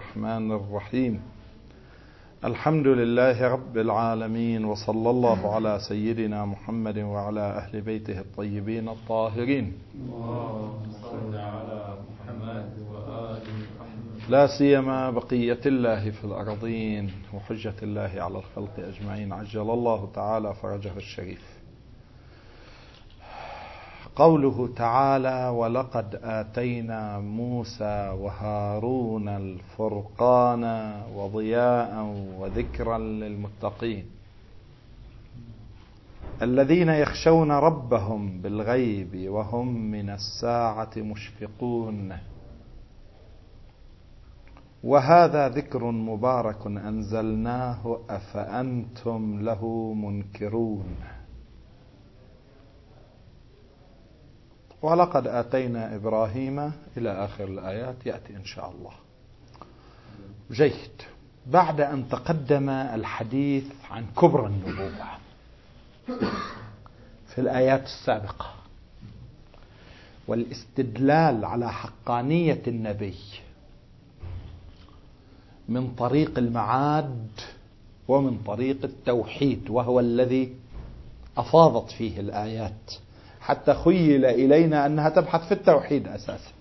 الرحمن الرحيم. الحمد لله رب العالمين، وصلى الله على سيدنا محمد وعلى أهل بيته الطيبين الطاهرين، لا سيما بقية الله في الأرضين وحجة الله على الخلق أجمعين، عجل الله تعالى فرجه الشريف. قوله تعالى: ولقد آتينا موسى وهارون الفرقان وضياء وذكرا للمتقين الذين يخشون ربهم بالغيب وهم من الساعة مشفقون. وهذا ذكر مبارك أنزلناه أفأنتم له منكرون. ولقد آتينا إبراهيم إلى آخر الآيات، يأتي إن شاء الله. جيد. بعد أن تقدم الحديث عن كبر النبوة في الآيات السابقة والاستدلال على حقانية النبي من طريق المعاد ومن طريق التوحيد، وهو الذي أفاضت فيه الآيات حتى خيل إلينا أنها تبحث في التوحيد أساسا،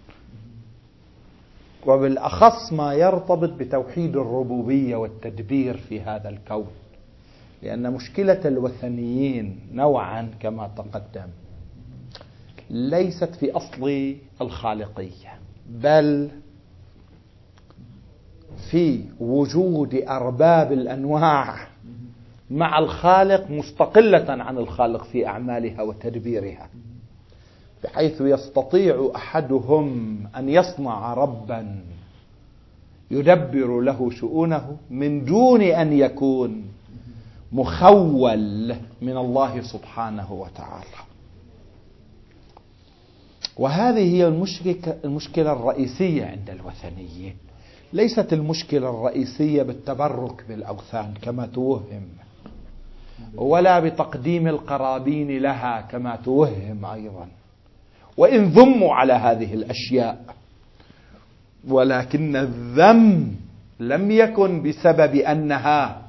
وبالأخص ما يرتبط بتوحيد الربوبية والتدبير في هذا الكون، لأن مشكلة الوثنيين نوعا كما تقدم ليست في أصل الخالقية، بل في وجود أرباب الأنواع مع الخالق مستقلة عن الخالق في أعمالها وتدبيرها، بحيث يستطيع أحدهم أن يصنع ربا يدبر له شؤونه من دون أن يكون مخول من الله سبحانه وتعالى. وهذه هي المشكلة الرئيسية عند الوثنيين. ليست المشكلة الرئيسية بالتبرك بالأوثان كما توهم، ولا بتقديم القرابين لها كما توهم أيضا، وإن ذموا على هذه الأشياء، ولكن الذم لم يكن بسبب أنها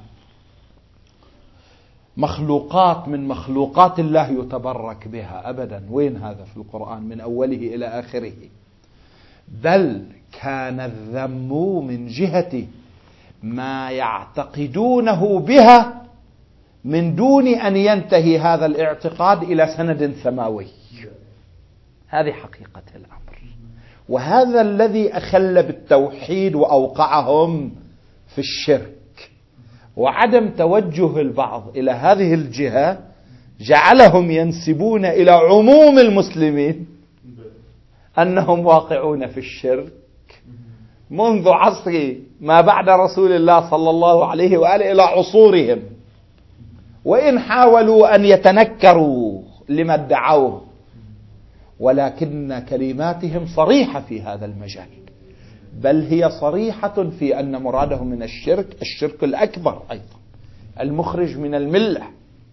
مخلوقات من مخلوقات الله يتبرك بها أبدا. وين هذا في القرآن من أوله إلى آخره؟ بل كان الذم من جهة ما يعتقدونه بها من دون أن ينتهي هذا الاعتقاد إلى سند سماوي. هذه حقيقة الأمر، وهذا الذي أخل بالتوحيد وأوقعهم في الشرك. وعدم توجه البعض إلى هذه الجهة جعلهم ينسبون إلى عموم المسلمين أنهم واقعون في الشرك منذ عصر ما بعد رسول الله صلى الله عليه وآله إلى عصورهم، وإن حاولوا أن يتنكروا لما ادعوه، ولكن كلماتهم صريحة في هذا المجال، بل هي صريحة في أن مرادهم من الشرك الأكبر أيضا المخرج من الملة.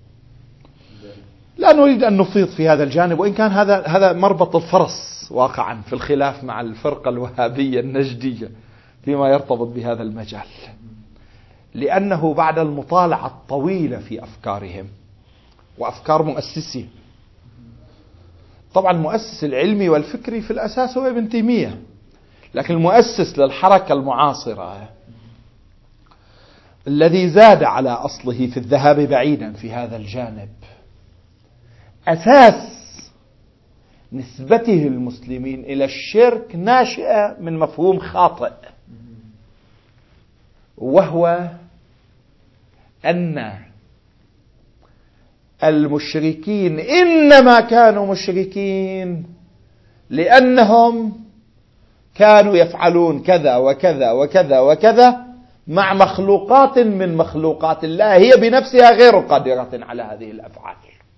لا نريد أن نفيض في هذا الجانب، وإن كان هذا مربط الفرس واقعا في الخلاف مع الفرقة الوهابية النجدية فيما يرتبط بهذا المجال، لأنه بعد المطالعة الطويلة في أفكارهم وأفكار مؤسسهم، طبعا المؤسس العلمي والفكري في الأساس هو ابن تيمية، لكن المؤسس للحركة المعاصرة الذي زاد على أصله في الذهاب بعيدا في هذا الجانب، أساس نسبته المسلمين إلى الشرك ناشئة من مفهوم خاطئ، وهو أن المشركين إنما كانوا مشركين لأنهم كانوا يفعلون كذا وكذا وكذا وكذا مع مخلوقات من مخلوقات الله هي بنفسها غير قادرة على هذه الأفعال.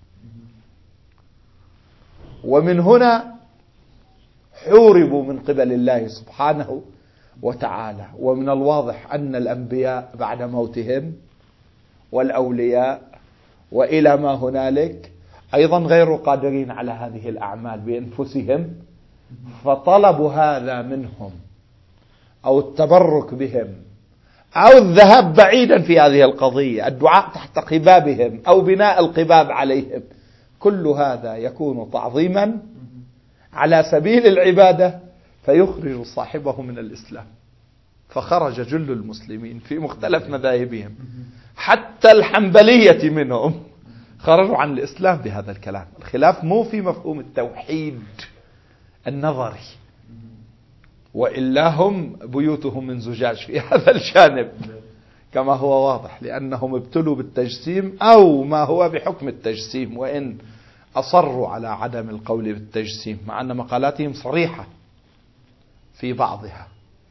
ومن هنا حوربوا من قبل الله سبحانه وتعالى. ومن الواضح أن الأنبياء بعد موتهم والأولياء وإلى ما هنالك أيضا غير قادرين على هذه الأعمال بأنفسهم، فطلبوا هذا منهم أو التبرك بهم أو الذهاب بعيدا في هذه القضية، الدعاء تحت قبابهم أو بناء القباب عليهم، كل هذا يكون تعظيما على سبيل العبادة فيخرج صاحبه من الإسلام. فخرج جل المسلمين في مختلف مذاهبهم حتى الحنبلية منهم خرجوا عن الإسلام بهذا الكلام. الخلاف مو في مفهوم التوحيد النظري، وإلا هم بيوتهم من زجاج في هذا الجانب كما هو واضح، لأنهم ابتلوا بالتجسيم أو ما هو بحكم التجسيم، وإن أصروا على عدم القول بالتجسيم مع أن مقالاتهم صريحة في بعضها.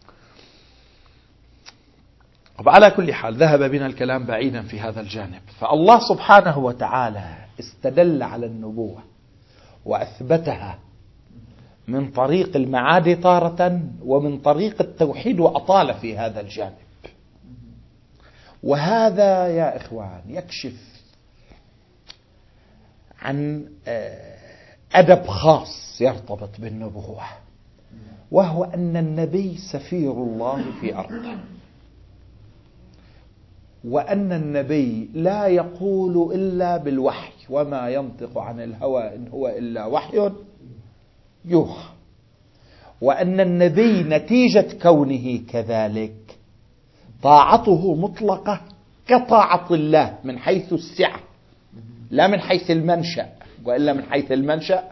وعلى كل حال ذهب بنا الكلام بعيدا في هذا الجانب. فالله سبحانه وتعالى استدل على النبوة وأثبتها من طريق المعاد تارة ومن طريق التوحيد، وأطال في هذا الجانب. وهذا يا إخوان يكشف عن أدب خاص يرتبط بالنبوة، وهو أن النبي سفير الله في أرضه، وأن النبي لا يقول إلا بالوحي، وما ينطق عن الهوى إن هو إلا وحي يوحى، وأن النبي نتيجة كونه كذلك طاعته مطلقة كطاعة الله من حيث السعة لا من حيث المنشأ، وإلا من حيث المنشأ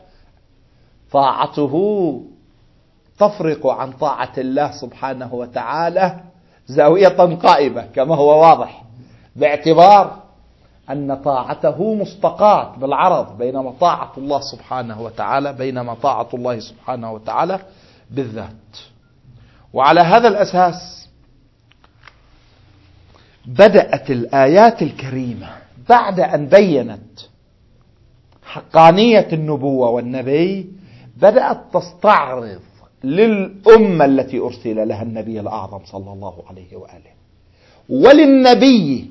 طاعته تفرق عن طاعة الله سبحانه وتعالى زاوية قائمة كما هو واضح، باعتبار أن طاعته مستقاة بالعرض، بينما طاعة الله سبحانه وتعالى بالذات. وعلى هذا الأساس بدأت الآيات الكريمة بعد أن بينت حقانية النبوة والنبي، بدأت تستعرض للأمة التي أرسل لها النبي الأعظم صلى الله عليه وآله، وللنبي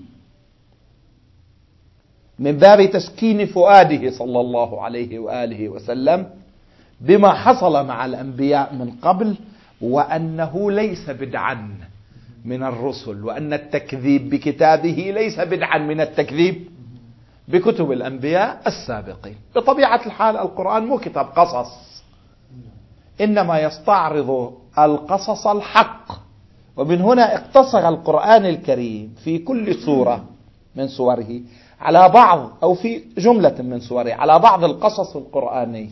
من باب تسكين فؤاده صلى الله عليه وآله وسلم بما حصل مع الأنبياء من قبل، وأنه ليس بدعا من الرسل، وأن التكذيب بكتابه ليس بدعا من التكذيب بكتب الأنبياء السابقين. بطبيعة الحال القرآن مو كتاب قصص، إنما يستعرض القصص الحق، ومن هنا اقتصر القرآن الكريم في كل سورة من سوره على بعض، أو في جملة من سوره على بعض القصص القرآني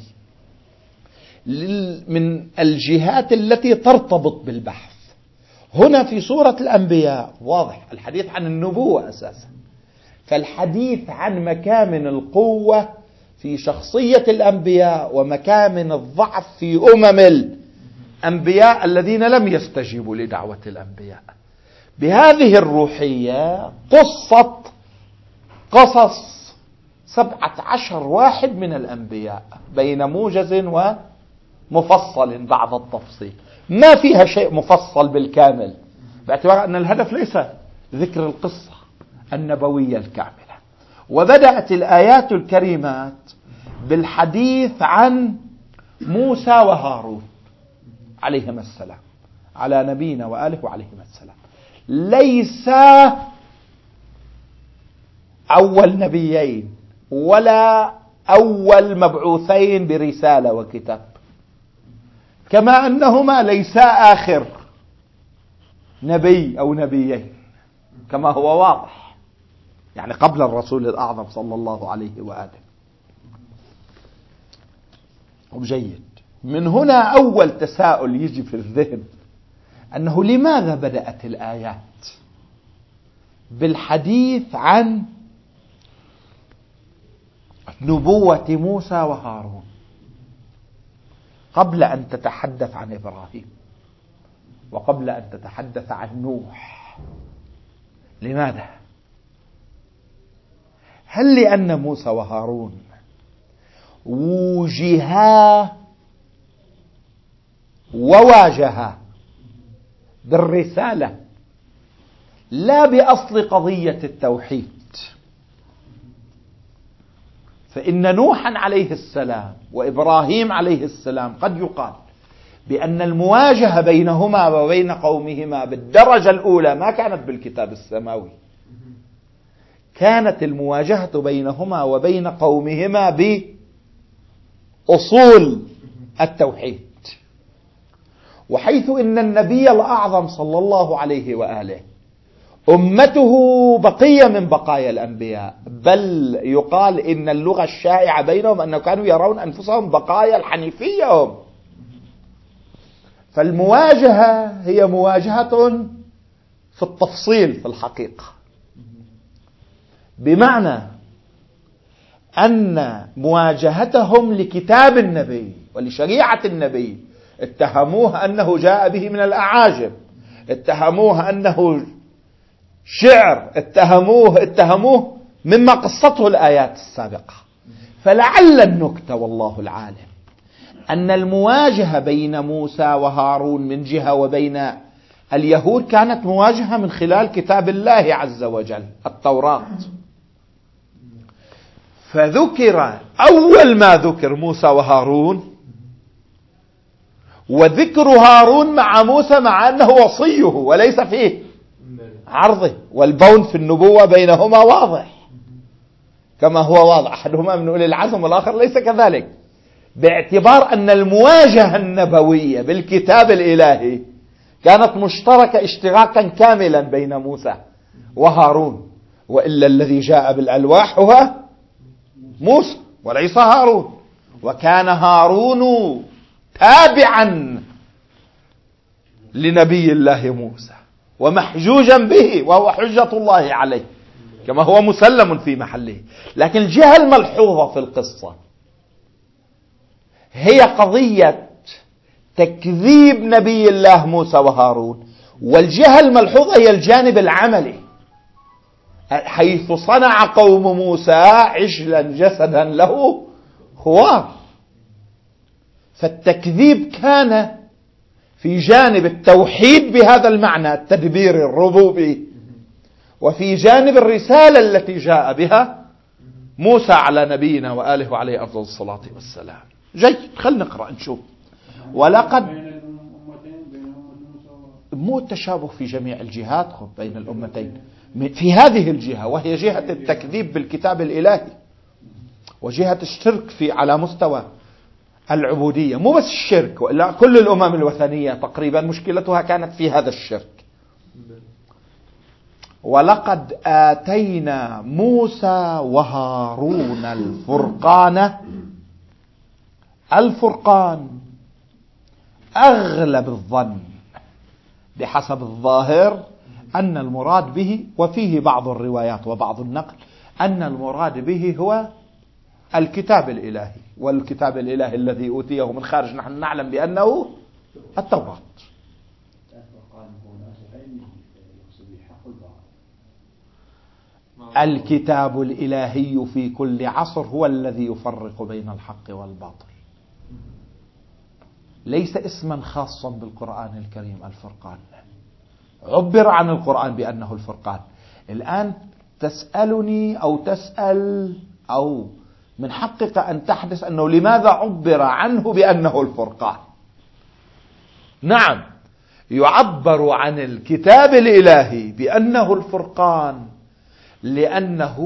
من الجهات التي ترتبط بالبحث. هنا في سورة الأنبياء واضح الحديث عن النبوة أساسا، فالحديث عن مكامن القوة في شخصية الأنبياء ومكامن الضعف في الأنبياء الذين لم يستجيبوا لدعوة الأنبياء. بهذه الروحية قصص 17 واحد من الأنبياء بين موجز ومفصل بعض التفصيل، ما فيها شيء مفصل بالكامل، باعتبار أن الهدف ليس ذكر القصة النبوية الكاملة. وبدأت الآيات الكريمات بالحديث عن موسى وهارون عليهما السلام، على نبينا وآله وعليهما السلام. ليس أول نبيين ولا أول مبعوثين برسالة وكتاب، كما أنهما ليسا آخر نبي أو نبيين كما هو واضح، يعني قبل الرسول الأعظم صلى الله عليه وآله. جيد. من هنا أول تساؤل يجي في الذهن، أنه لماذا بدأت الآيات بالحديث عن نبوة موسى وهارون قبل أن تتحدث عن إبراهيم وقبل أن تتحدث عن نوح؟ لماذا؟ هل لأن موسى وهارون وجها وواجها بالرسالة لا بأصل قضية التوحيد؟ فإن نوحا عليه السلام وإبراهيم عليه السلام قد يقال بأن المواجهة بينهما وبين قومهما بالدرجة الأولى ما كانت بالكتاب السماوي، كانت المواجهة بينهما وبين قومهما بأصول التوحيد. وحيث إن النبي الأعظم صلى الله عليه وآله أمته بقية من بقايا الأنبياء، بل يقال إن اللغة الشائعة بينهم أنهم كانوا يرون أنفسهم بقايا الحنيفية هم. فالمواجهة هي مواجهة في التفصيل في الحقيقة، بمعنى أن مواجهتهم لكتاب النبي ولشريعة النبي اتهموه أنه جاء به من الأعاجم، اتهموه أنه شعر، اتهموه مما قصته الآيات السابقة. فلعل النكتة والله العالم أن المواجهة بين موسى وهارون من جهة وبين اليهود كانت مواجهة من خلال كتاب الله عز وجل التوراة. فذكر أول ما ذكر موسى وهارون، وذكر هارون مع موسى مع أنه وصيه وليس فيه عرضه، والبون في النبوة بينهما واضح كما هو واضح، أحدهما من أولي العزم والآخر ليس كذلك، باعتبار أن المواجهة النبوية بالكتاب الإلهي كانت مشتركة اشتراكا كاملا بين موسى وهارون، وإلا الذي جاء بالألواح هو موسى وليس هارون، وكان هارون تابعا لنبي الله موسى ومحجوجا به وهو حجة الله عليه كما هو مسلم في محله. لكن الجهة الملحوظة في القصة هي قضية تكذيب نبي الله موسى وهارون، والجهة الملحوظة هي الجانب العملي، حيث صنع قوم موسى عجلا جسدا له خوار. فالتكذيب كان في جانب التوحيد بهذا المعنى التدبير الربوبي، وفي جانب الرسالة التي جاء بها موسى على نبينا وآله وعليه أفضل الصلاة والسلام. جيد، خلنا نقرأ نشوف. ولقد مو التشابه في جميع الجهات بين الأمتين، في هذه الجهة وهي جهة التكذيب بالكتاب الإلهي وجهة الشرك في على مستوى العبودية، مو بس الشرك، وإلا كل الأمم الوثنية تقريبا مشكلتها كانت في هذا الشرك. ولقد آتينا موسى وهارون الفرقان أغلب الظن بحسب الظاهر أن المراد به، وفيه بعض الروايات وبعض النقل، أن المراد به هو الكتاب الإلهي، والكتاب الإلهي الذي أوتيه من خارج نحن نعلم بأنه التوراة. الكتاب الإلهي في كل عصر هو الذي يفرق بين الحق والباطل، ليس اسما خاصا بالقرآن الكريم. الفرقان عبر عن القرآن بأنه الفرقان. الآن تسألني أو تسأل أو من حقك أن تحدث أنه لماذا عبر عنه بأنه الفرقان. نعم، يعبر عن الكتاب الإلهي بأنه الفرقان لأنه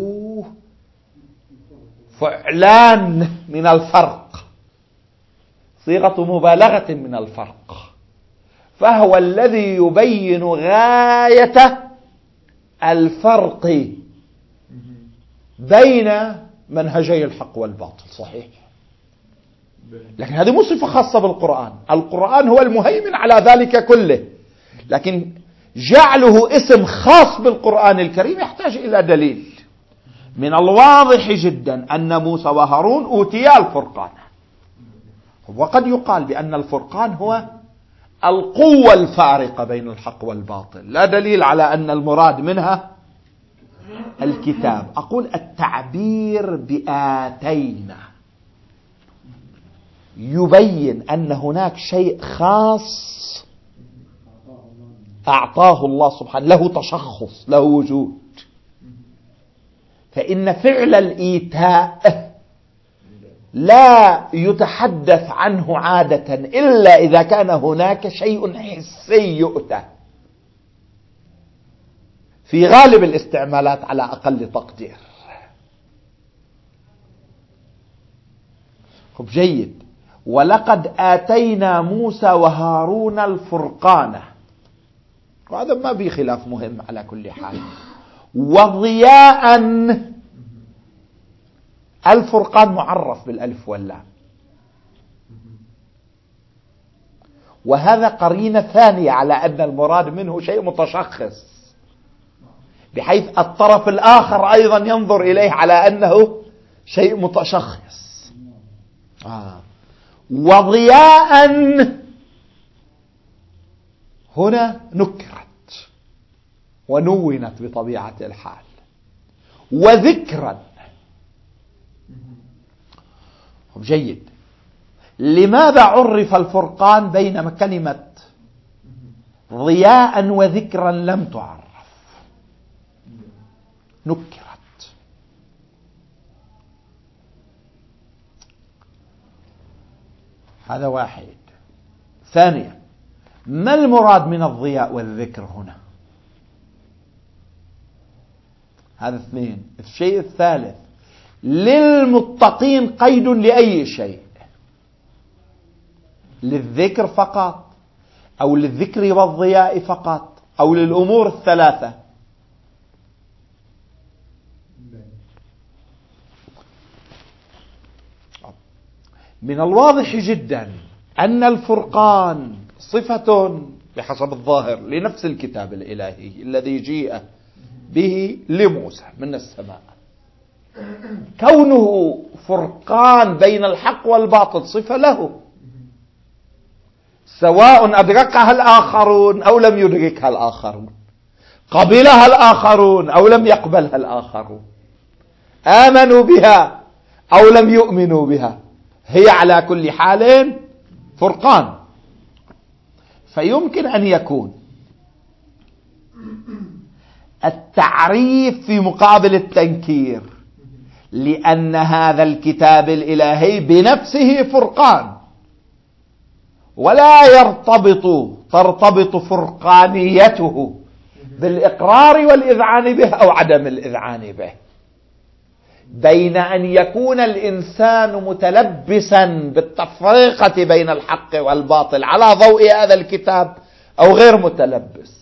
فعلان من الفرق، صيغة مبالغة من الفرق، فهو الذي يبين غاية الفرق بين منهجي الحق والباطل. صحيح، لكن هذه مو صفة خاصة بالقرآن. القرآن هو المهيمن على ذلك كله، لكن جعله اسم خاص بالقرآن الكريم يحتاج إلى دليل. من الواضح جدا أن موسى وهارون أوتيا الفرقان، وقد يقال بأن الفرقان هو القوة الفارقة بين الحق والباطل، لا دليل على أن المراد منها الكتاب. أقول التعبير بآتينا يبين أن هناك شيء خاص أعطاه الله سبحانه، له تشخص، له وجود. فإن فعل الإيتاء لا يتحدث عنه عادة إلا إذا كان هناك شيء حسي يؤتى في غالب الاستعمالات على أقل تقدير. خب جيد. ولقد آتينا موسى وهارون الفرقان، وهذا ما به خلاف مهم على كل حال، وضياء. الفرقان معرف بالألف واللام، وهذا قرينة ثانية على أن المراد منه شيء متشخص، بحيث الطرف الآخر أيضا ينظر إليه على أنه شيء متشخص. وضياء هنا نكرت ونونت بطبيعة الحال، وذكرا. جيد. لماذا عرف الفرقان بينما كلمة ضياء وذكرا لم تعرف؟ نكرت. هذا واحد. ثانيا، ما المراد من الضياء والذكر هنا؟ هذا اثنين. الشيء الثالث، للمتقين قيد لأي شيء؟ للذكر فقط، أو للذكر والضياء فقط، أو للأمور الثلاثة؟ من الواضح جدا أن الفرقان صفة بحسب الظاهر لنفس الكتاب الإلهي الذي جيء به لموسى من السماء. كونه فرقان بين الحق والباطل صفة له، سواء أدركها الآخرون أو لم يدركها الآخرون، قبلها الآخرون أو لم يقبلها الآخرون، آمنوا بها أو لم يؤمنوا بها، هي على كل حال فرقان. فيمكن أن يكون التعريف في مقابل التنكير، لأن هذا الكتاب الإلهي بنفسه فرقان، ولا ترتبط فرقانيته بالإقرار والإذعان به أو عدم الإذعان به، بين أن يكون الإنسان متلبسا بالتفرقة بين الحق والباطل على ضوء هذا الكتاب أو غير متلبس.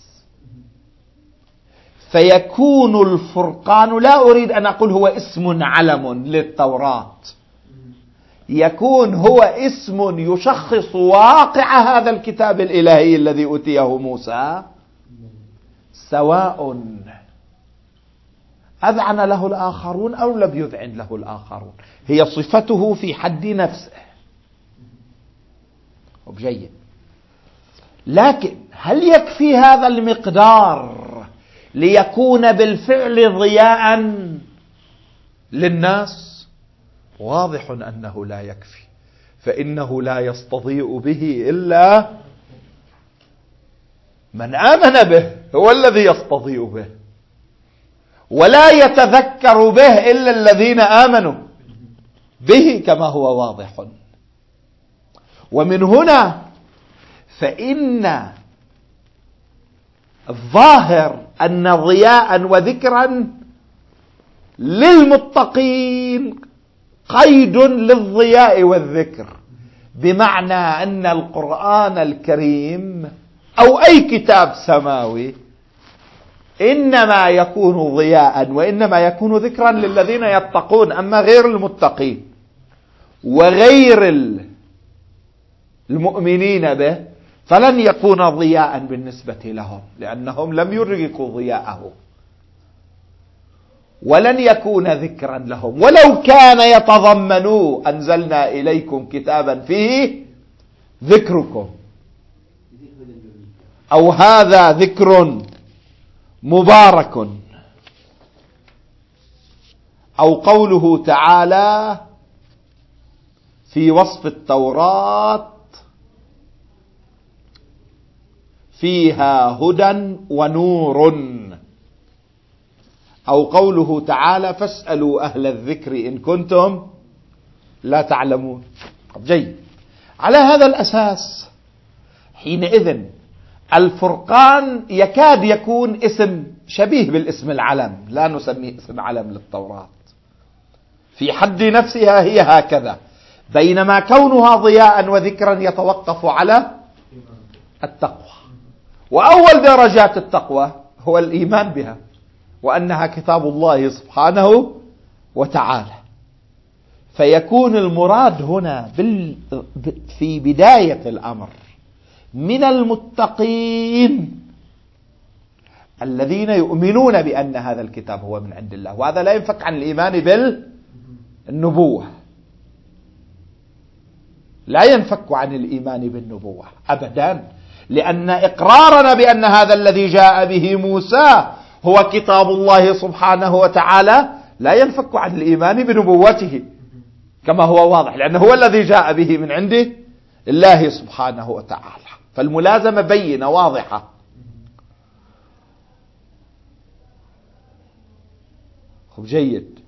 فيكون الفرقان، لا أريد أن أقول هو اسم علم للتوراة، يكون هو اسم يشخص واقع هذا الكتاب الإلهي الذي أوتيه موسى، سواء أذعن له الآخرون أو لم يذعن له الآخرون، هي صفته في حد نفسه. جيد. لكن هل يكفي هذا المقدار ليكون بالفعل ضياء للناس؟ واضح أنه لا يكفي، فإنه لا يستضيء به إلا من آمن به، هو الذي يستضيء به، ولا يتذكر به إلا الذين آمنوا به كما هو واضح. ومن هنا فإن الظاهر أن ضياء وذكرا للمتقين قيد للضياء والذكر، بمعنى أن القرآن الكريم أو أي كتاب سماوي إنما يكون ضياء وإنما يكون ذكرا للذين يتقون، أما غير المتقين وغير المؤمنين به فلن يكون ضياء بالنسبة لهم، لأنهم لم يدركوا ضياءه، ولن يكون ذكرا لهم ولو كان يتضمن أنزلنا إليكم كتابا فيه ذكركم، أو هذا ذكر مبارك، أو قوله تعالى في وصف التوراة فيها هدى ونور، أو قوله تعالى فاسألوا أهل الذكر إن كنتم لا تعلمون. جيد. على هذا الأساس حينئذ الفرقان يكاد يكون اسم شبيه بالاسم العلم، لا نسميه اسم علم للتوراة، في حد نفسها هي هكذا، بينما كونها ضياء وذكرا يتوقف على التقوى. وأول درجات التقوى هو الإيمان بها وأنها كتاب الله سبحانه وتعالى. فيكون المراد هنا في بداية الأمر من المتقين الذين يؤمنون بأن هذا الكتاب هو من عند الله، وهذا لا ينفك عن الإيمان بالنبوة، لا ينفك عن الإيمان بالنبوة أبدا، لأن إقرارنا بأن هذا الذي جاء به موسى هو كتاب الله سبحانه وتعالى لا ينفك عن الإيمان بنبوته كما هو واضح، لأنه هو الذي جاء به من عنده الله سبحانه وتعالى. فالملازمة بينة واضحة. جيد.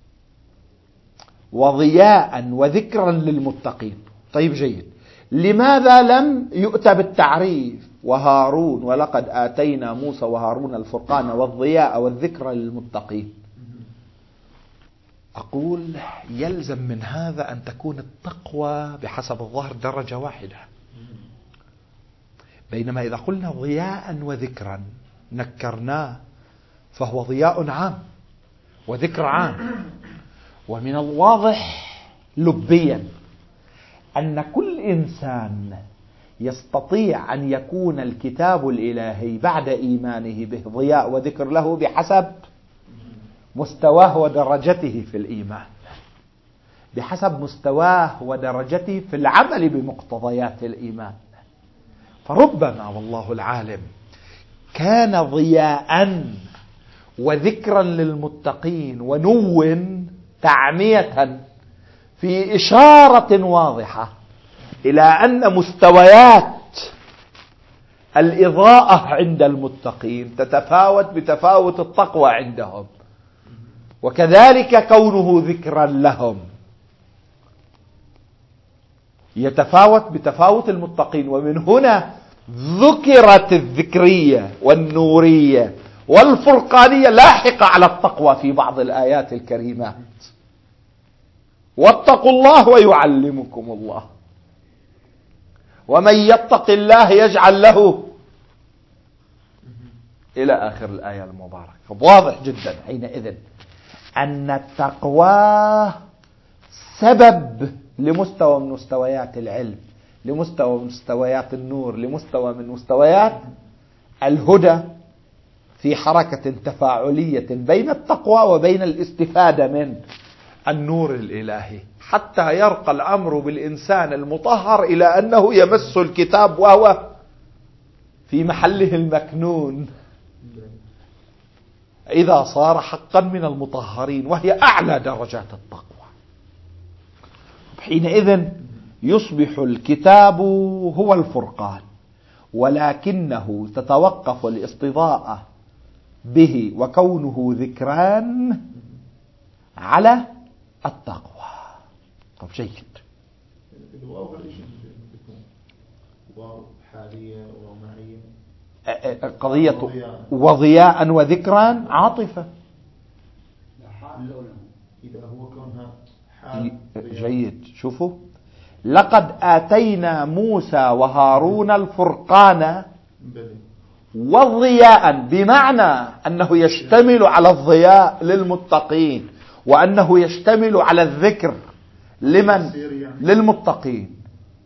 وضياء وذكرا للمتقين. طيب جيد. لماذا لم يؤتى بالتعريف وهارون ولقد آتينا موسى وهارون الفرقان والضياء والذكر للمتقين؟ أقول يلزم من هذا أن تكون التقوى بحسب الظاهر درجة واحدة، بينما إذا قلنا ضياء وذكرا نكرناه فهو ضياء عام وذكر عام. ومن الواضح لبيا أن كل إنسان يستطيع أن يكون الكتاب الإلهي بعد إيمانه به ضياء وذكر له بحسب مستواه ودرجته في الإيمان، بحسب مستواه ودرجته في العمل بمقتضيات الإيمان. فربما والله العالم كان ضياء وذكرا للمتقين ونو تعمية في إشارة واضحة إلى أن مستويات الإضاءة عند المتقين تتفاوت بتفاوت التقوى عندهم، وكذلك كونه ذكرا لهم يتفاوت بتفاوت المتقين. ومن هنا ذكرت الذكرية والنورية والفرقانية لاحقة على التقوى في بعض الآيات الكريمات. واتقوا الله ويعلمكم الله، ومن يتق الله يجعل له إلى آخر الآية المباركة. واضح جدا حينئذ أن التقوى سبب لمستوى من مستويات العلم، لمستوى من مستويات النور، لمستوى من مستويات الهدى، في حركة تفاعلية بين التقوى وبين الاستفادة من النور الإلهي، حتى يرقى الأمر بالإنسان المطهر إلى أنه يمس الكتاب وهو في محله المكنون، إذا صار حقا من المطهرين، وهي أعلى درجات التقوى. حينئذ يصبح الكتاب هو الفرقان، ولكنه تتوقف الاستضاءة به وكونه ذكران على التقوى. طب جيد. الواو واو حالية ومعية، قضية وضياء وذكرا عاطفة. إذا هو كونها حال. جيد. شوفوا، لقد آتينا موسى وهارون الفرقان والضياء، بمعنى أنه يشتمل على الضياء للمتقين، وأنه يشتمل على الذكر لمن؟ للمتقين.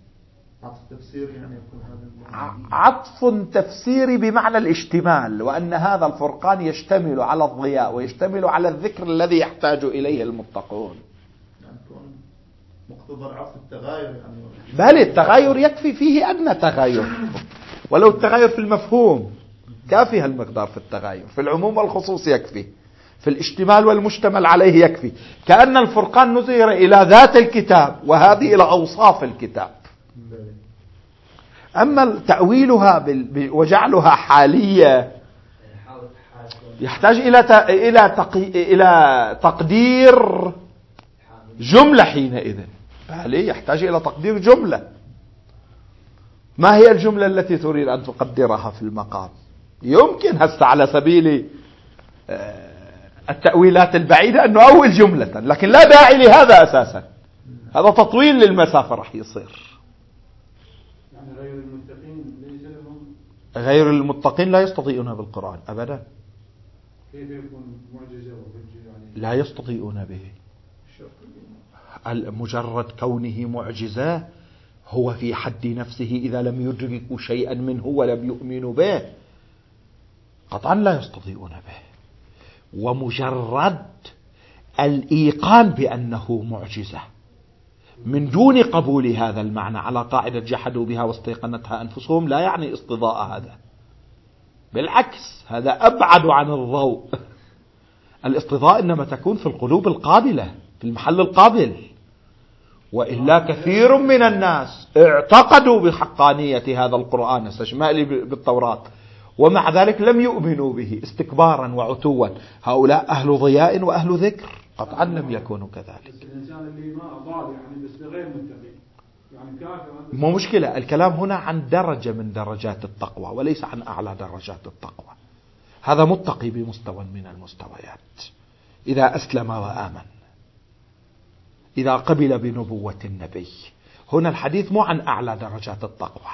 عطف تفسيري بمعنى الاشتمال، وأن هذا الفرقان يشتمل على الضياء ويشتمل على الذكر الذي يحتاج إليه المتقون. مقتضى العطف التغاير، بل التغاير يكفي فيه أن تغاير، ولو التغاير في المفهوم كافي المقدار، في التغاير في العموم والخصوص يكفي، في الاشتمال والمشتمل عليه يكفي. كأن الفرقان نظر إلى ذات الكتاب وهذه إلى أوصاف الكتاب. أما تأويلها وجعلها حالية يحتاج إلى تقدير جملة حينئذ، بل يحتاج إلى تقدير جملة. ما هي الجملة التي تريد أن تقدرها في المقام؟ يمكن هسه على سبيل التأويلات البعيدة أن نؤول جملة، لكن لا داعي لهذا أساسا، هذا تطويل للمسافة رح يصير. يعني غير المتقين ليس لهم، غير المتقين لا يستطيعون بالقرآن أبدا. كيف يكون معجزة وحجة؟ يعني لا يستطيعون به. مجرد كونه معجزة هو في حد نفسه إذا لم يدركوا شيئا منه ولم يؤمنوا به قطعا لا يستطيعون به. ومجرد الإيقان بأنه معجزة من دون قبول هذا المعنى على قاعدة جحدوا بها واستيقنتها أنفسهم لا يعني اصطداء هذا، بالعكس هذا أبعد عن الضوء. الاصطداء إنما تكون في القلوب القابلة في المحل القابل، وإلا كثير من الناس اعتقدوا بحقانية هذا القرآن استشمالي بالتوراة ومع ذلك لم يؤمنوا به استكبارا وعتوا. هؤلاء أهل ضياء وأهل ذكر قطعا لم يكونوا كذلك. الإنسان اللي ما أضال يعني بس غير متقي يعني كافر. مو مشكلة، الكلام هنا عن درجة من درجات التقوى وليس عن أعلى درجات التقوى. هذا متقي بمستوى من المستويات إذا أسلم وآمن، إذا قبل بنبوة النبي. هنا الحديث مو عن أعلى درجات التقوى.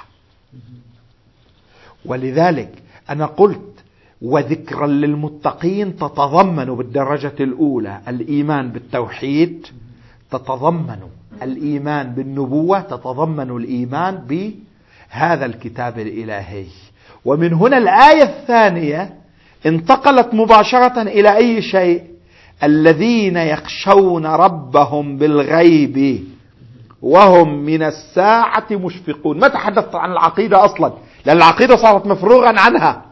ولذلك أنا قلت وذكرا للمتقين تتضمن بالدرجة الأولى الإيمان بالتوحيد، تتضمن الإيمان بالنبوة، تتضمن الإيمان بهذا الكتاب الإلهي. ومن هنا الآية الثانية انتقلت مباشرة إلى أي شيء؟ الذين يخشون ربهم بالغيب وهم من الساعة مشفقون. ما تحدثت عن العقيدة أصلا لأن العقيدة صارت مفروغا عنها.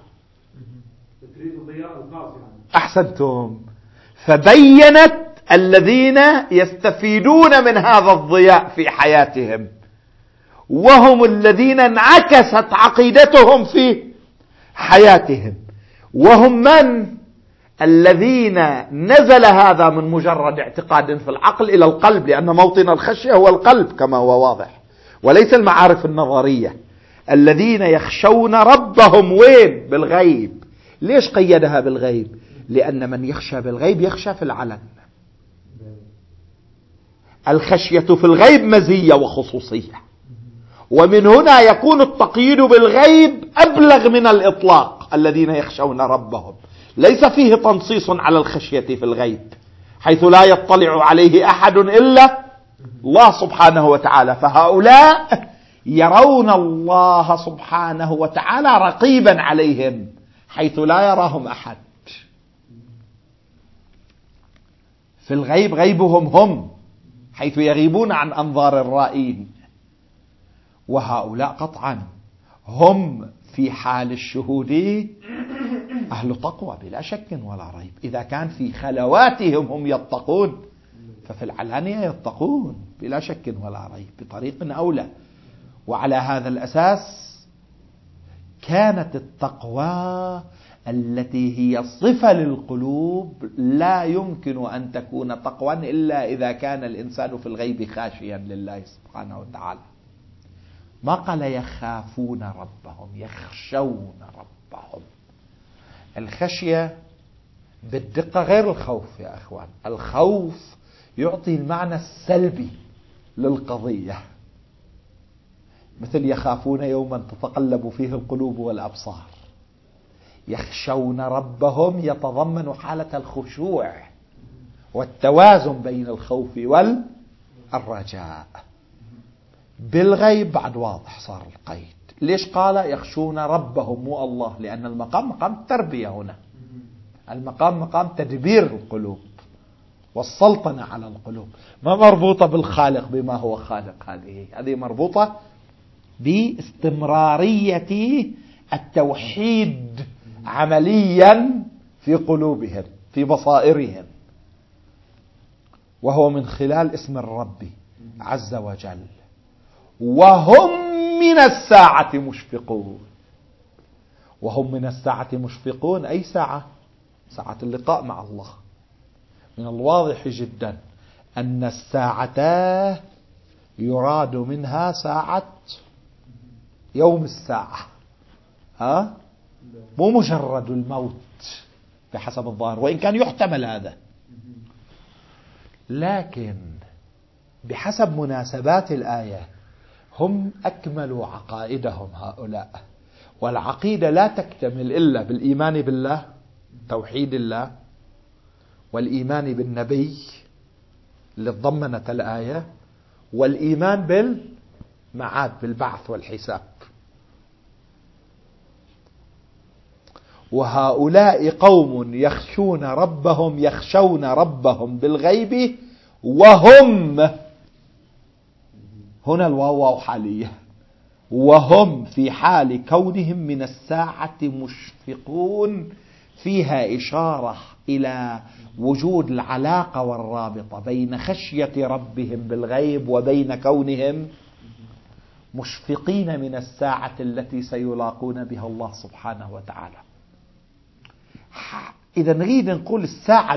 أحسنتم. فبينت الذين يستفيدون من هذا الضياء في حياتهم وهم الذين انعكست عقيدتهم في حياتهم. وهم من؟ الذين نزل هذا من مجرد اعتقاد في العقل إلى القلب، لأن موطن الخشية هو القلب كما هو واضح وليس المعارف النظرية. الذين يخشون ربهم وين؟ بالغيب. ليش قيدها بالغيب؟ لأن من يخشى بالغيب يخشى في العلن. الخشية في الغيب مزية وخصوصية، ومن هنا يكون التقييد بالغيب أبلغ من الإطلاق. الذين يخشون ربهم ليس فيه تنصيص على الخشية في الغيب حيث لا يطلع عليه أحد إلا الله سبحانه وتعالى، فهؤلاء يرون الله سبحانه وتعالى رقيبا عليهم حيث لا يراهم أحد. في الغيب غيبهم هم حيث يغيبون عن أنظار الرائين، وهؤلاء قطعا هم في حال الشهود أهل تقوى بلا شك ولا ريب. إذا كان في خلواتهم هم يتقون ففي العلانية يتقون بلا شك ولا ريب بطريق أولى. وعلى هذا الأساس كانت التقوى التي هي صفة للقلوب لا يمكن أن تكون تقوى إلا إذا كان الإنسان في الغيب خاشيا لله سبحانه وتعالى. ما قال يخافون ربهم، يخشون ربهم. الخشية بالدقة غير الخوف يا أخوان. الخوف يعطي المعنى السلبي للقضية، مثل يخافون يوما تتقلب فيه القلوب والأبصار. يخشون ربهم يتضمن حالة الخشوع والتوازن بين الخوف والرجاء. بالغيب بعد واضح صار القيد. ليش قال يخشون ربهم مو الله؟ لأن المقام مقام التربية هنا، المقام مقام تدبير القلوب والسلطنة على القلوب، ما مربوطة بالخالق بما هو خالق. هذه مربوطة باستمرارية التوحيد عمليا في قلوبهم في بصائرهم، وهو من خلال اسم الرب عز وجل. وهم من الساعة مشفقون. وهم من الساعة مشفقون أي ساعة؟ ساعة اللقاء مع الله. من الواضح جدا أن الساعة يراد منها ساعة يوم الساعة، مو مجرد الموت بحسب الظاهر، وإن كان يحتمل هذا، لكن بحسب مناسبات الآية هم أكملوا عقائدهم هؤلاء. والعقيدة لا تكتمل إلا بالإيمان بالله، توحيد الله، والإيمان بالنبي اللي ضمنت الآية، والإيمان بالمعاد، بالبعث والحساب. وهؤلاء قوم يخشون ربهم بالغيب وهم، هنا الواو حالية، وهم في حال كونهم من الساعة مشفقون، فيها إشارة إلى وجود العلاقة والرابطة بين خشية ربهم بالغيب وبين كونهم مشفقين من الساعة التي سيلاقون بها الله سبحانه وتعالى. إذا نريد نقول الساعة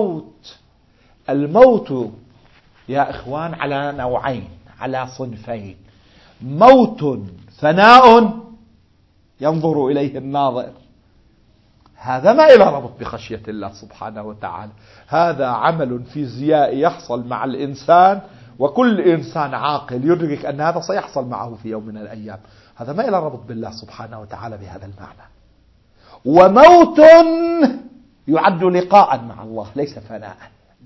الموت يا إخوان على نوعين، على صنفين: موت فناء ينظر إليه الناظر، هذا ما إلى ربط بخشية الله سبحانه وتعالى، هذا عمل فيزيائي يحصل مع الإنسان، وكل إنسان عاقل يدرك أن هذا سيحصل معه في يوم من الأيام، هذا ما إلى ربط بالله سبحانه وتعالى بهذا المعنى. وموت يعد لقاء مع الله ليس فناء،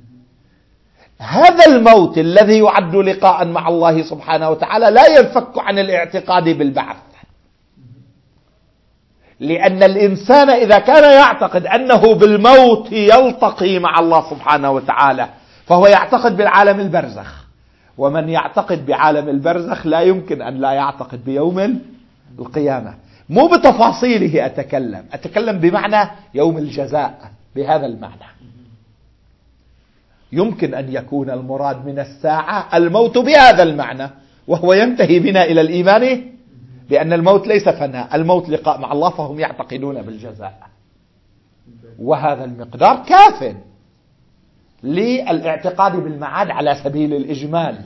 هذا الموت الذي يعد لقاء مع الله سبحانه وتعالى لا ينفك عن الاعتقاد بالبعث، لأن الإنسان إذا كان يعتقد أنه بالموت يلتقي مع الله سبحانه وتعالى فهو يعتقد بالعالم البرزخ، ومن يعتقد بعالم البرزخ لا يمكن أن لا يعتقد بيوم القيامة. مو بتفاصيله أتكلم بمعنى يوم الجزاء، بهذا المعنى. يمكن أن يكون المراد من الساعة الموت بهذا المعنى، وهو ينتهي بنا إلى الإيمان بأن الموت ليس فناء، الموت لقاء مع الله، فهم يعتقدون بالجزاء، وهذا المقدار كاف للاعتقاد بالمعاد على سبيل الإجمال.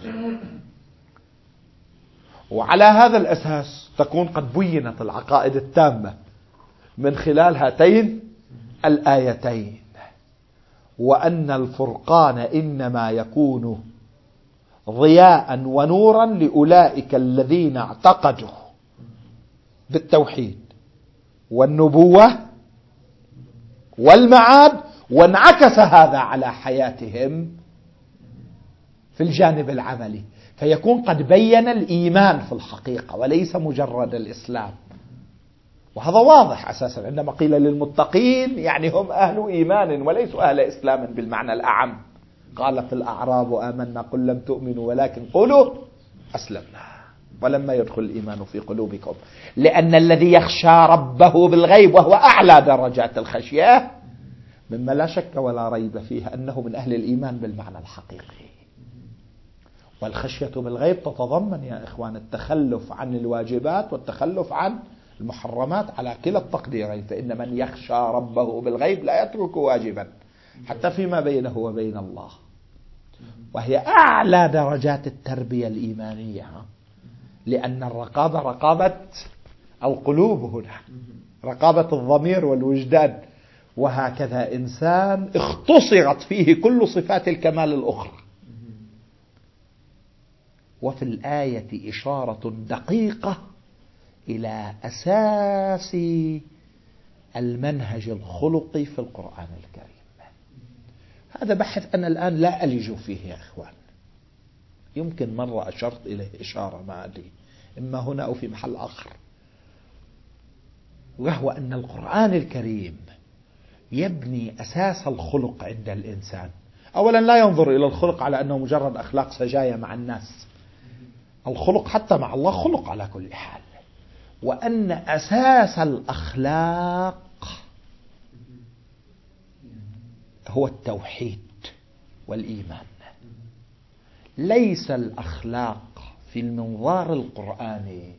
وعلى هذا الأساس تكون قد بينت العقائد التامة من خلال هاتين الآيتين، وأن الفرقان إنما يكون ضياء ونورا لأولئك الذين اعتقدوا بالتوحيد والنبوة والمعاد، وانعكس هذا على حياتهم في الجانب العملي، فيكون قد بين الإيمان في الحقيقة وليس مجرد الإسلام. وهذا واضح أساسا عندما قيل للمتقين يعني هم أهل إيمان وليسوا أهل إسلام بالمعنى الأعم. قالت الأعراب آمنا قل لم تؤمنوا ولكن قولوا أسلمنا ولما يدخل الإيمان في قلوبكم، لأن الذي يخشى ربه بالغيب وهو أعلى درجات الخشية مما لا شك ولا ريب فيه أنه من أهل الإيمان بالمعنى الحقيقي. والخشية بالغيب تتضمن يا إخوان التخلف عن الواجبات والتخلف عن المحرمات على كلا التقديرين، فإن من يخشى ربه بالغيب لا يترك واجبا حتى فيما بينه وبين الله، وهي أعلى درجات التربية الإيمانية، لأن الرقابة رقابة القلوب هنا، رقابة الضمير والوجدان، وهكذا إنسان اختصرت فيه كل صفات الكمال الأخرى. وفي الآية إشارة دقيقة إلى أساس المنهج الخلقي في القرآن الكريم. هذا بحث أنا الآن لا ألج فيه يا إخوان، يمكن مرة أشرت إليه إشارة ما أدري إما هنا أو في محل آخر، وهو أن القرآن الكريم يبني أساس الخلق عند الإنسان. أولا لا ينظر إلى الخلق على أنه مجرد أخلاق سجايا مع الناس، الخلق حتى مع الله خلق على كل حال، وأن أساس الأخلاق هو التوحيد والإيمان. ليس الأخلاق في المنظار القرآني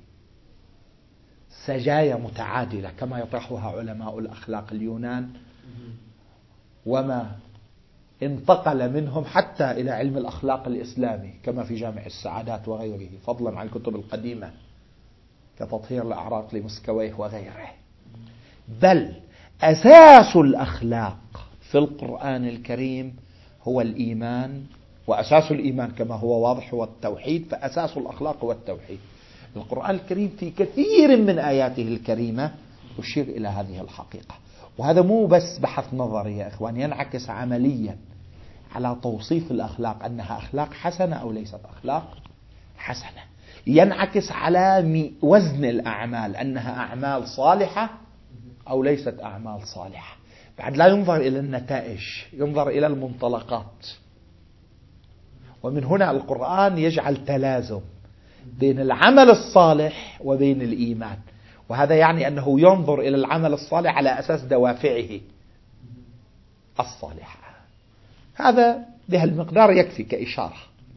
سجايا متعادلة كما يطرحها علماء الأخلاق اليونان وما انتقل منهم حتى إلى علم الأخلاق الإسلامي كما في جامع السعادات وغيره، فضلا عن الكتب القديمة كتطهير الأعراق لمسكويه وغيره. بل أساس الأخلاق في القرآن الكريم هو الإيمان، وأساس الإيمان كما هو واضح هو التوحيد، فأساس الأخلاق هو التوحيد. القرآن الكريم في كثير من آياته الكريمة يشير إلى هذه الحقيقة. وهذا مو بس بحث نظري يا إخوان، ينعكس عمليا على توصيف الأخلاق، أنها أخلاق حسنة أو ليست أخلاق حسنة. ينعكس على وزن الأعمال، أنها أعمال صالحة أو ليست أعمال صالحة. بعد لا ينظر إلى النتائج، ينظر إلى المنطلقات. ومن هنا القرآن يجعل تلازم بين العمل الصالح وبين الإيمان، وهذا يعني أنه ينظر إلى العمل الصالح على أساس دوافعه الصالحة. هذا بهالمقدار يكفي كإشارة،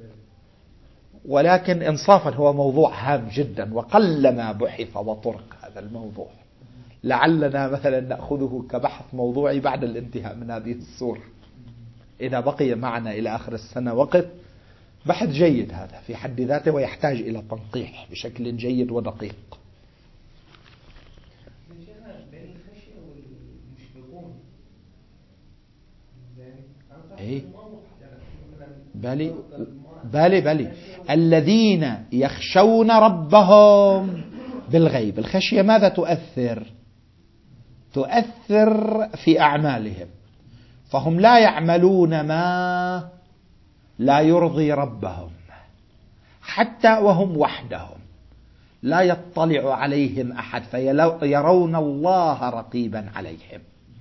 ولكن إنصافا هو موضوع هام جدا، وقلما بحث وطرق هذا الموضوع. لعلنا مثلا نأخذه كبحث موضوعي بعد الانتهاء من هذه السورة، إذا بقي معنا إلى آخر السنة وقت. بحث جيد هذا في حد ذاته، ويحتاج إلى تنقيح بشكل جيد ودقيق. بالي الذين يخشون ربهم بالغيب. الخشية ماذا تؤثر؟ تؤثر في أعمالهم، فهم لا يعملون ما لا يرضي ربهم حتى وهم وحدهم، لا يطلع عليهم أحد، فيرون الله رقيبا عليهم.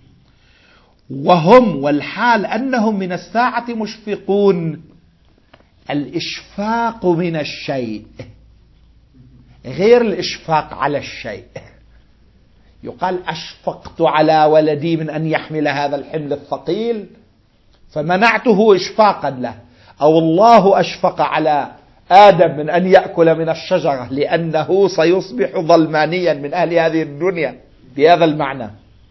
وهم والحال أنهم من الساعة مشفقون. الإشفاق من الشيء غير الإشفاق على الشيء. يقال أشفقت على ولدي من أن يحمل هذا الحمل الثقيل فمنعته إشفاقا له، أو الله أشفق على آدم من أن يأكل من الشجرة لأنه سيصبح ظلمانيا من أهل هذه الدنيا، بهذا المعنى.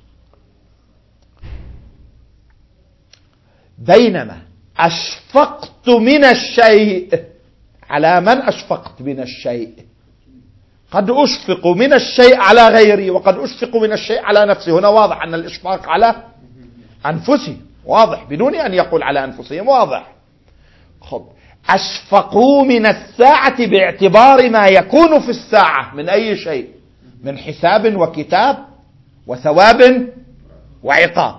بينما أشفقت من الشيء، على من أشفقت من الشيء؟ قد أشفق من الشيء على غيري، وقد أشفق من الشيء على نفسي. هنا واضح أن الإشفاق على أنفسهم، واضح بدون أن يقول على أنفسهم، واضح. خب أشفقوا من الساعة باعتبار ما يكون في الساعة من أي شيء، من حساب وكتاب وثواب وعقاب.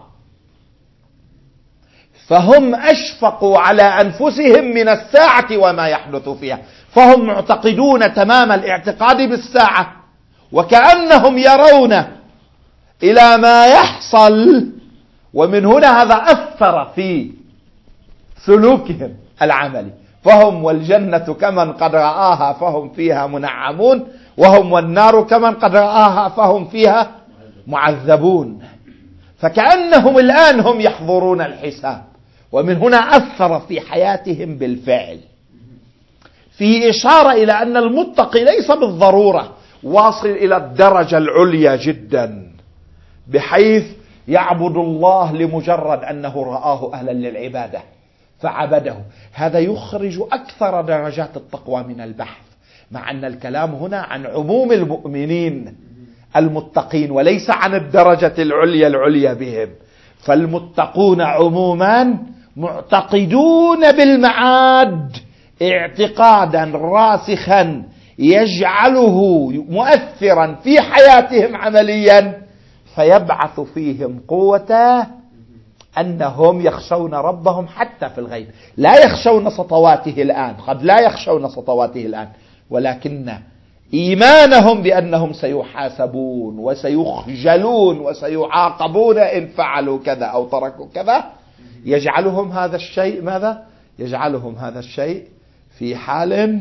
فهم أشفقوا على أنفسهم من الساعة وما يحدث فيها، فهم معتقدون تمام الاعتقاد بالساعة، وكأنهم يرون إلى ما يحصل. ومن هنا هذا أثر في سلوكهم العملي، فهم والجنة كمن قد رآها فهم فيها منعمون، وهم والنار كمن قد رآها فهم فيها معذبون. فكأنهم الآن هم يحضرون الحساب. ومن هنا أثر في حياتهم بالفعل، في إشارة إلى أن المتقي ليس بالضرورة واصل إلى الدرجة العليا جدا بحيث يعبد الله لمجرد أنه رآه أهلا للعبادة فعبده. هذا يخرج أكثر درجات التقوى من البحث، مع أن الكلام هنا عن عموم المؤمنين المتقين وليس عن الدرجة العليا بهم. فالمتقون عموما معتقدون بالمعاد اعتقادا راسخا يجعله مؤثرا في حياتهم عمليا، فيبعث فيهم قوة أنهم يخشون ربهم حتى في الغيب. لا يخشون سطواته الآن، قد لا يخشون سطواته الآن، ولكن إيمانهم بأنهم سيحاسبون وسيخجلون وسيعاقبون إن فعلوا كذا أو تركوا كذا يجعلهم هذا الشيء ماذا؟ يجعلهم هذا الشيء في حال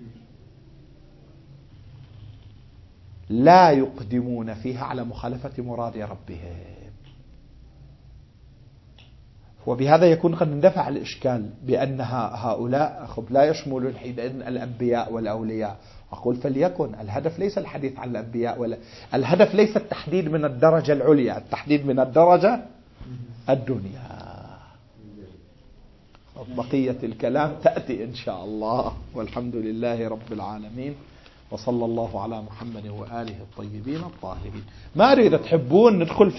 لا يقدمون فيها على مخالفة مراد ربهم. وبهذا يكون قد اندفع الإشكال بأن هؤلاء لا يشمل حينئذ الأنبياء والأولياء. أقول فليكن، الهدف ليس الحديث عن الأنبياء، ولا الهدف ليس التحديد من الدرجة العليا، التحديد من الدرجة الدنيا. بقية الكلام تأتي إن شاء الله. والحمد لله رب العالمين، وصلى الله على محمد وآله الطيبين الطاهرين. ما أريد تحبون ندخل